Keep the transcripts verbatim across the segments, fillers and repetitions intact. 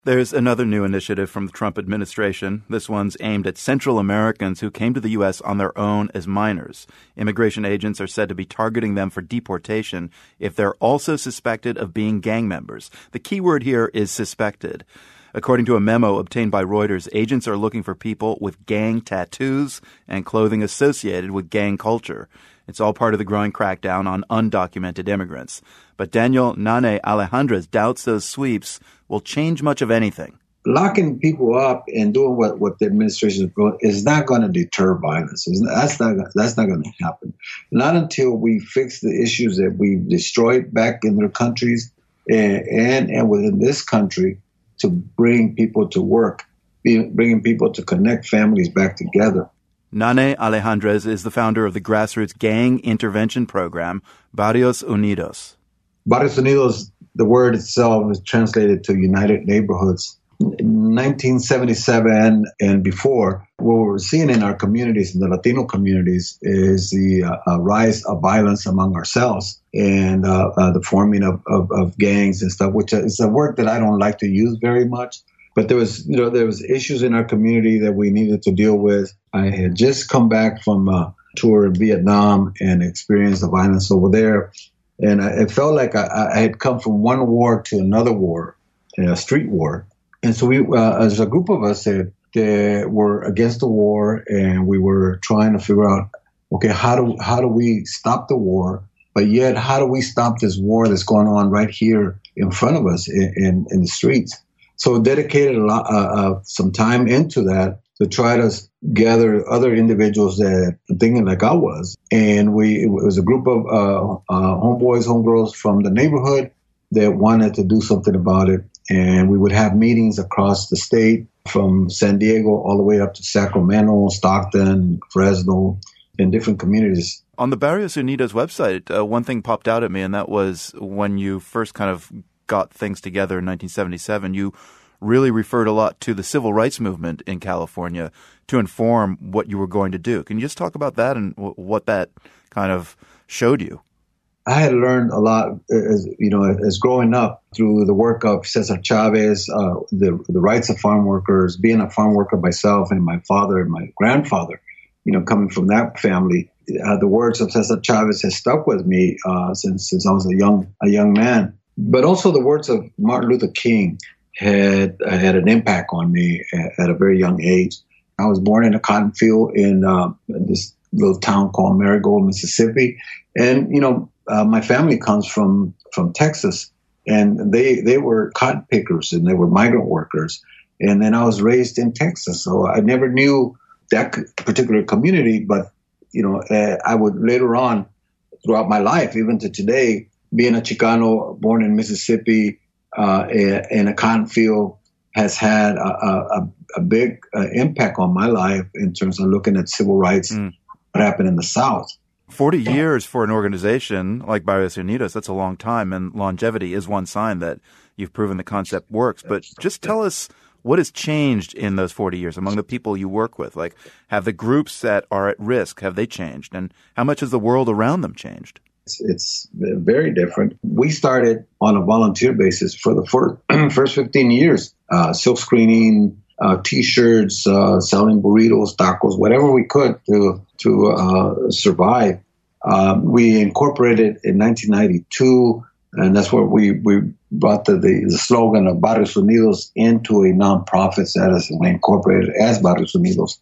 There's another new initiative from the Trump administration. This one's aimed at Central Americans who came to the U S on their own as minors. Immigration agents are said to be targeting them for deportation if they're also suspected of being gang members. The key word here is suspected. According to a memo obtained by Reuters, agents are looking for people with gang tattoos and clothing associated with gang culture. It's all part of the growing crackdown on undocumented immigrants. But Daniel Nane Alejandrez doubts those sweeps will change much of anything. Locking people up and doing what, what the administration is doing is not going to deter violence. It's not, that's not that's not going to happen. Not until we fix the issues that we've destroyed back in their countries and, and, and within this country to bring people to work, bringing people to connect families back together. Nane Alejandrez is the founder of the grassroots gang intervention program, Barrios Unidos. Barrios Unidos, the word itself is translated to United Neighborhoods. In nineteen seventy-seven and before, what we're seeing in our communities, in the Latino communities, is the uh, rise of violence among ourselves and uh, uh, the forming of, of, of gangs and stuff, which is a word that I don't like to use very much. But there was, you know, there was issues in our community that we needed to deal with. I had just come back from a tour in Vietnam and experienced the violence over there. And I, it felt like I, I had come from one war to another war, a street war. And so we, uh, as a group of us that, that were against the war, and we were trying to figure out, okay, how do how do we stop the war? But yet, how do we stop this war that's going on right here in front of us in, in, in the streets? So dedicated a lot, uh, uh, some time into that to try to gather other individuals that are thinking like I was. And we it was a group of uh, uh, homeboys, homegirls from the neighborhood that wanted to do something about it. And we would have meetings across the state from San Diego all the way up to Sacramento, Stockton, Fresno, and different communities. On the Barrios Unidos website, uh, one thing popped out at me, and that was when you first kind of got things together in nineteen seventy-seven, you really referred a lot to the civil rights movement in California to inform what you were going to do. Can you just talk about that and w- what that kind of showed you? I had learned a lot, as you know, as growing up through the work of Cesar Chavez, uh, the the rights of farm workers, being a farm worker myself, and my father and my grandfather, you know, coming from that family. Uh, the words of Cesar Chavez has stuck with me uh, since since I was a young a young man. But also the words of Martin Luther King had uh, had an impact on me at, at a very young age. I was born in a cotton field in uh, this little town called Marigold, Mississippi, and you know. Uh, my family comes from, from Texas, and they they were cotton pickers and they were migrant workers. And then I was raised in Texas, so I never knew that particular community. But you know, uh, I would later on, throughout my life, even to today, being a Chicano born in Mississippi uh, in a cotton field, has had a, a, a big uh, impact on my life in terms of looking at civil rights, mm. what happened in the South. forty years for an organization like Barrios Unidos, that's a long time, and longevity is one sign that you've proven the concept works. But just tell us what has changed in those forty years among the people you work with. Like, have the groups that are at risk, have they changed? And how much has the world around them changed? It's, it's very different. We started on a volunteer basis for the first, first fifteen years, uh, silk screening, Uh, T-shirts, uh, selling burritos, tacos, whatever we could to to uh, survive. Um, we incorporated in nineteen ninety-two, and that's where we, we brought the, the, the slogan of Barrios Unidos into a nonprofit status, and we incorporated as Barrios Unidos.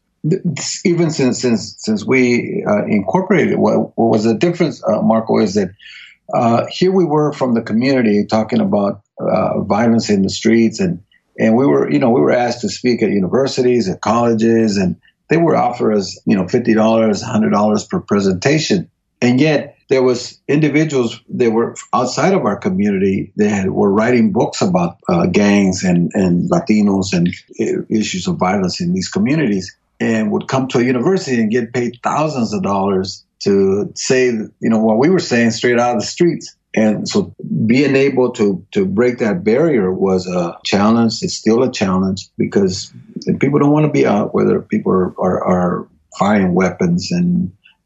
Even since since since we uh, incorporated, what, what was the difference, uh, Marco, is that uh, here we were from the community talking about uh, violence in the streets, and And we were, you know, we were asked to speak at universities, at colleges, and they would offer us, you know, fifty dollars, one hundred dollars per presentation. And yet there was individuals that were outside of our community that were writing books about uh, gangs and, and Latinos and issues of violence in these communities, and would come to a university and get paid thousands of dollars to say, you know, what we were saying straight out of the streets. And so being able to, to break that barrier was a challenge. It's still a challenge because people don't want to be out where people are, are, are firing weapons and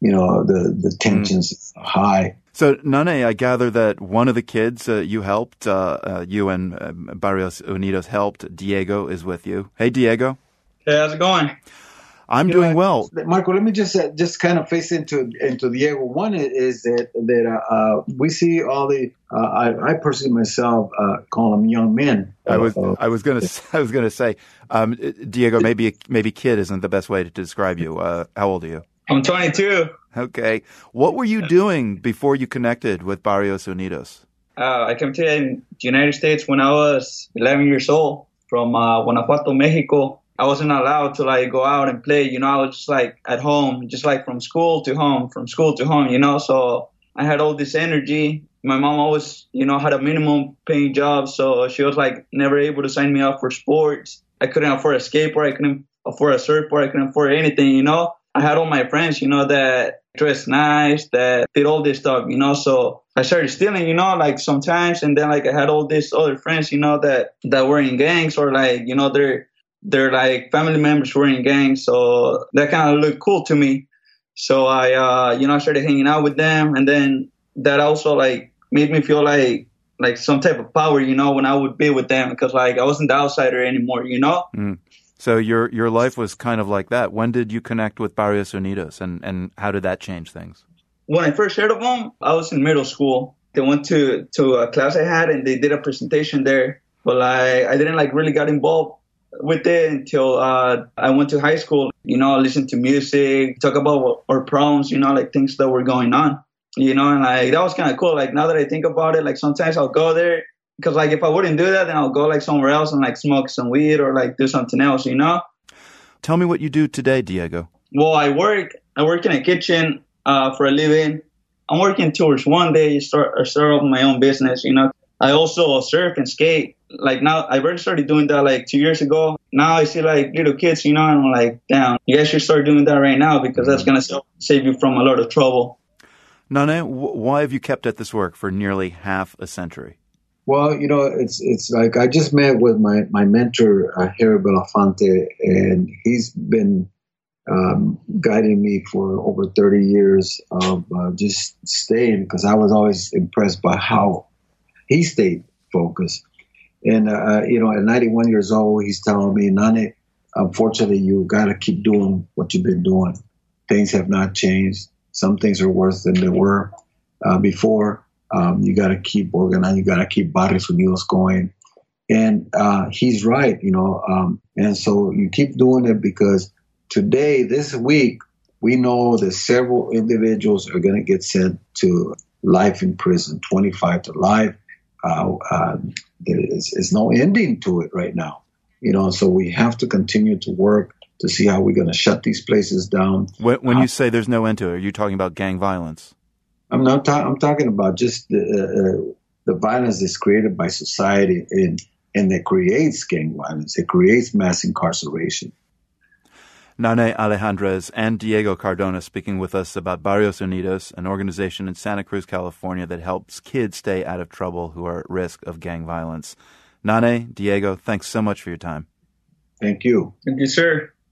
you know, the, the tensions mm. high. So, Nane, I gather that one of the kids uh, you helped, uh, uh, you and uh, Barrios Unidos helped, Diego, is with you. Hey, Diego. Hey, how's it going? I'm you doing know, well. Marco, let me just uh, just kind of face into into Diego. One is that that uh, uh, we see all the uh, I, I personally myself uh, call them young men. I was uh, I was gonna I was gonna say, um, Diego, maybe maybe kid isn't the best way to describe you. Uh, how old are you? I'm twenty-two. Okay. What were you doing before you connected with Barrios Unidos? Uh, I came to the United States when I was eleven years old from uh, Guanajuato, Mexico. I wasn't allowed to like go out and play, you know, I was just like at home, just like from school to home, from school to home, you know, so I had all this energy. My mom always, you know, had a minimum paying job, so she was like never able to sign me up for sports. I couldn't afford a skateboard, I couldn't afford a surfboard, I couldn't afford anything, you know. I had all my friends, you know, that dressed nice, that did all this stuff, you know, so I started stealing, you know, like sometimes, and then like I had all these other friends, you know, that, that were in gangs or like, you know, they're, They're like family members were in gangs, so that kind of looked cool to me. So I, uh, you know, I started hanging out with them, and then that also like made me feel like like some type of power, you know, when I would be with them, because like I wasn't the outsider anymore, you know. Mm. So your your life was kind of like that. When did you connect with Barrios Unidos, and and how did that change things? When I first heard of them, I was in middle school. They went to to a class I had, and they did a presentation there, but like I didn't like really got involved with it until uh, I went to high school. You know, listen to music, talk about our problems, you know, like things that were going on, you know, and like that was kind of cool. Like now that I think about it, like sometimes I'll go there because like if I wouldn't do that, then I'll go like somewhere else and like smoke some weed or like do something else, you know. Tell me what you do today, Diego. Well, I work. I work in a kitchen uh, for a living. I'm working towards one day start or start up my own business, you know. I also surf and skate. Like now, I already started doing that like two years ago. Now I see like little kids, you know, and I'm like, damn, you guys should start doing that right now because that's going to save you from a lot of trouble. Nane, why have you kept at this work for nearly half a century? Well, you know, it's it's like I just met with my, my mentor, uh, Harry Belafonte, and he's been um, guiding me for over thirty years of uh, just staying because I was always impressed by how he stayed focused. And, uh, you know, at ninety-one years old, he's telling me, Nane, unfortunately, you got to keep doing what you've been doing. Things have not changed. Some things are worse than they were uh, before. Um, you got to keep organizing. You got to keep Barrios Unidos going. And uh, he's right, you know. Um, and so you keep doing it because today, this week, we know that several individuals are going to get sent to life in prison, twenty-five to life. Uh, uh, there is, is no ending to it right now, you know. So we have to continue to work to see how we're going to shut these places down. When, when uh, you say there's no end to it, are you talking about gang violence? I'm not. Ta- I'm talking about just the uh, the violence that's created by society, and and that creates gang violence. It creates mass incarceration. Nane Alejandrez and Diego Cardona speaking with us about Barrios Unidos, an organization in Santa Cruz, California that helps kids stay out of trouble who are at risk of gang violence. Nane, Diego, thanks so much for your time. Thank you. Thank you, sir.